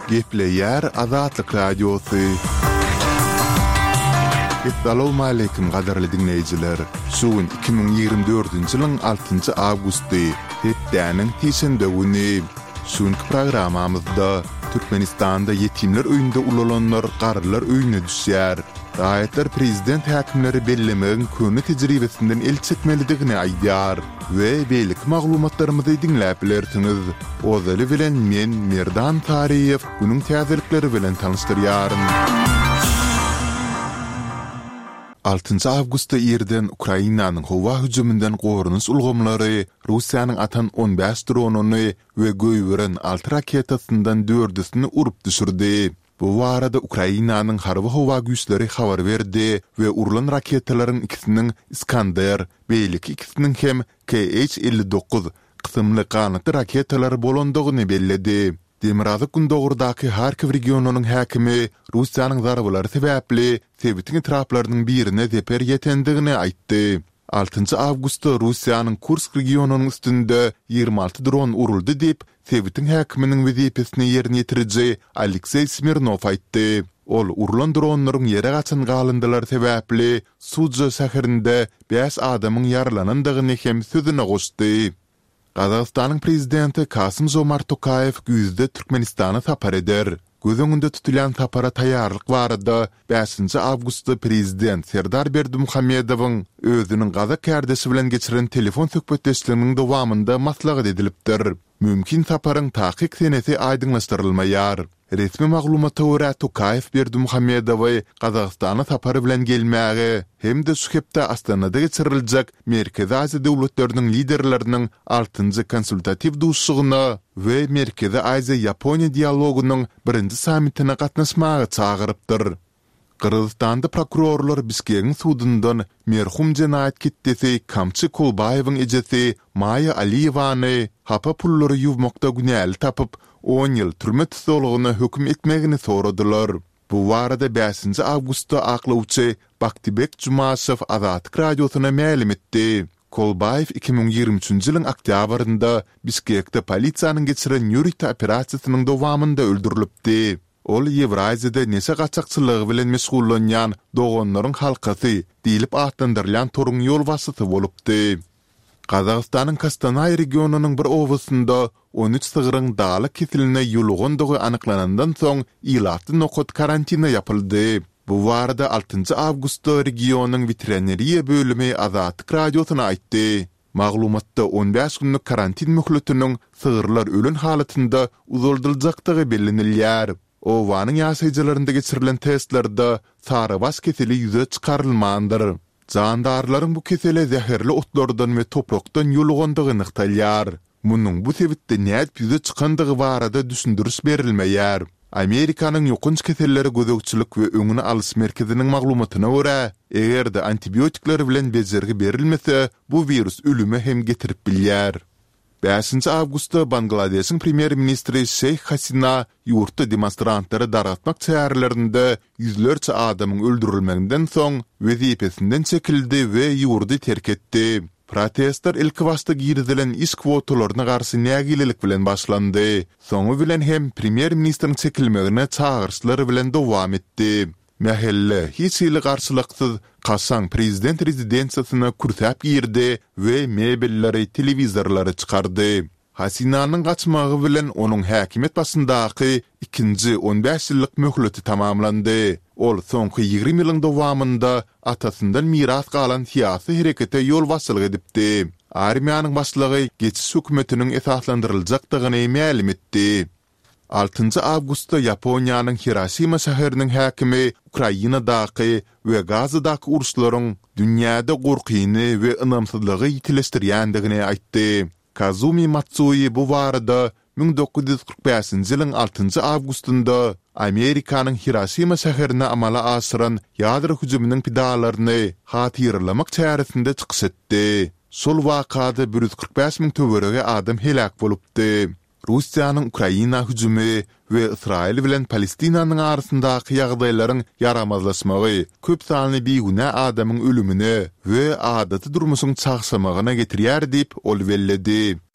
Gepleyer Azatlyk Radiosu. Assalamu alaykum gadarly dinleyijiler. Şuun 2024-nji ýylyň 6-njy awgusty, hepdäniň tisinde güni. Şuňky programamyzda Türkmenistanda yetimler öýünde ulalanlar, garlar öýüne düşýär. Daýatlar prezident häkimleri bellemegiň köni tejribesinden el çekmelidigini aýdýar we beýlik maglumatlarymyzy dinläp bilersiňiz. Ozaly bilen men Merdan Tariýew günüň täzelikleri bilen tanışdyrýarym. 6 awgustda ýerden Ukrainanyň howa hüjümünden gorunys ulgamlary Russiýanyň atan 15 dronuny we göýbüren 6 raketasyndan 4-üsini urup düşürdi. Bu arada Ukrainanyň harby howa güýçleri habar berdi we urulan raketalaryň ikisiniň Iskander, beýlik ikisiniň hem KH-59 kysymly ganaty raketalary bolandygyny belledi. Demirazı gündogurdaky Harkiv regionunyň häkimi Russiýanyň zarbalary sebäpli Sebitiň etraplarynyň birine zeper ýetendigini aýtdy. 6 awgustda Russiýanyň Kursk regionunyň üstünde 26 dron uruldy diýip Sebitiň häkiminiň wezipesini ýerine ýetiriji Aleksey Smirnov aýtdy. Ol urulan dronlaryň ýere gaçan galyndylar sebäpli Sudzha şäherinde 5 adamyň ýaralanandygyny hem sözüne goşdy. Qazaqstanyň prezidenti Kasym-Jomart Tokayew güýzde Türkmenistana tapar eder. Göz öňünde tutulan tapara taýýarlyk barada 5 awgustda prezident Serdar Berdimuhammedowyň özüniň Gazak kärdesi bilen geçiren telefon söhbetleşiginiň dowamında maslahat edilipdir. Mümkin taparyň takyk senesi aýdyňlaşdyrylmaýar. Resmi maglumata görä Tokayew Berdimuhammedowy Qazaqstana tapary bilen gelmäge hem de şu hepde Astanada geçiriljek Merkezi Aziýa döwletleriniň liderleriniň 6-njy konsultativ duşsugyna we Merkezi Aziýa Ýaponiýa dialogunyň 1-nji sammitine gatnaşmagy çagyrypdyr. Kırgızstanda prokurorlar Bişkegiň sudundan merhum jenayet kitlesi Kamçı Kulbayewiň ejesi Maya Aliyewany hapa pullary ýuwmakda günäli tapyp 10 ýyl türme tutulgyna hökm etmegini soradylar. Bu barada 5 awgustda aklawçy Baktibek Jumaşew Azatlyk Radiosyna ma'lum etdi. Kulbayew 2023-nji ýylyň oktýabrynda Bişkekde polisiýanyň geçiren ýürüýte operasiýasynyň dowamında öldürilipdi. Ol Ýewraziýada nese gaçakçylygy bilen meşgullanýan doganlaryň halkasy diýilip atlandyrılan torun ýol wasity bolupdy. Qazaqstanyň Kostanay regionunyň bir owasynda 13 sygyryň daly kesiline ýulgandygy anyklanandan soň ýylatly nokot karantina ýapyldy. Bu barada 6 awgustda regionuň veterinariýa bölümi Azatlyk Radiosyna aýtdy. Maglumatda 15 günlük karantin möhletiniň sygyrlar ölen halatynda uzaldyryljakdygy bellenilýär. Owanyň ýaşaýjylarynda geçirilen testlerde sarıbaş keseli ýüze çykarylmandyr. Jandarlaryň bu kesele zäherli otlardan we toprakdan ýulgandygy nyktalýar. Munyň bu sebäpde näde ýüze çykandygy barada düşündürüş berilmeýär. Amerikanyň ýokunç keselleri gözegçilik we öňüne alyş merkeziniň maglumatyna görä, egerde antibiotikler bilen bezergi berilmese, bu virus ölüme hem getirip bilýär. 5 awgustda Bangladeşiň premier ministri Sheikh Hasina ýurtda demonstrantlary daratmak çäherlerinde ýüzlerçe adamyň öldürilmeginden soň wezipesinden çekildi we ýurdy terk etdi. Protestler ilk wagtda girdilen iş kwotalaryna garşy nägilelik bilen başlandy. Soňu bilen hem premier ministriň çekilmegine çağırşlary bilen dowam etdi. Mahelle hiç ýyly garşylyksız Kaşan prezident rezidensiýasyna kurtap girdi we mebelleri, telewizorlary çykardy. Hasinanyň gaçmagy bilen onuň häkimet başyndaky 2-nji 15 ýyllyk möhleti tamamlandy. Ol soňky 20 ýylyň dowamında atasyndan miras galan syýasy herekete ýol başçylyk edipdi. Armiýanyň başlygy geçiş hökümetiniň esaslandyryljakdygyny ma'lum etdi. 6 awgustda Ýaponiýanyň Hiroşima şäheriniň häkimi Ukrainadaky we Gazadaky uruşlaryň dünýäde gorkyny we ynamsızlygy ýitileşdirýändigini aýtdy. Kazumi Matsui bu barada 1945-nji ýylyň 6 awgustunda Amerikanyň Hiroşima şäherine amala aşyran ýadro hüjüminiň pidalaryny hatyrlamak çäresinde çykyş etdi. Şol wakada 145 000 töwerege adam helak bolupdy. Russiýanyň Ukraina hüjümi we Israil bilen Palestinanyň arasyndaky ýagdaýlaryň yaramazlaşmagy köp sanly beýguna adamyň ölümine we adaty durmuşyň çagşamagyna getirýär diýip ol belledi.